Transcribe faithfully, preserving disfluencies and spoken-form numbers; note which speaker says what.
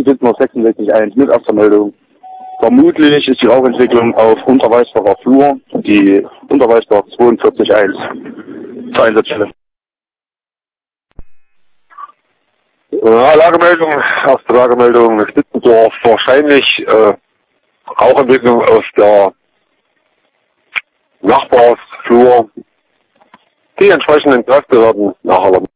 Speaker 1: sechsundsechzig Punkt eins mit Erstermeldung. Vermutlich ist die Rauchentwicklung auf unterweisbarer Flur, die unterweisbar zweiundvierzig Punkt eins zur Einsatzstelle.
Speaker 2: Ja, Lagemeldung, erste Lagemeldung Spitzendorf, wahrscheinlich äh, Rauchentwicklung aus der Nachbarsflur. Die entsprechenden Kräfte werden nachher